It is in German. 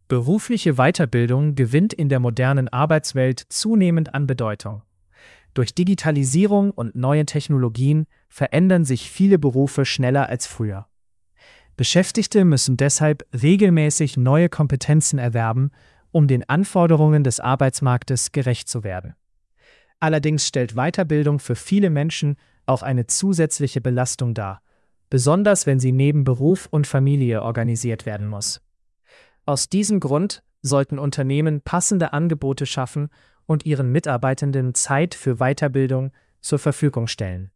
Berufliche Weiterbildung gewinnt in der modernen Arbeitswelt zunehmend an Bedeutung. Durch Digitalisierung und neue Technologien verändern sich viele Berufe schneller als früher. Beschäftigte müssen deshalb regelmäßig neue Kompetenzen erwerben, um den Anforderungen des Arbeitsmarktes gerecht zu werden. Allerdings stellt Weiterbildung für viele Menschen auch eine zusätzliche Belastung dar, besonders wenn sie neben Beruf und Familie organisiert werden muss. Aus diesem Grund sollten Unternehmen passende Angebote schaffen und ihren Mitarbeitenden Zeit für Weiterbildung zur Verfügung stellen.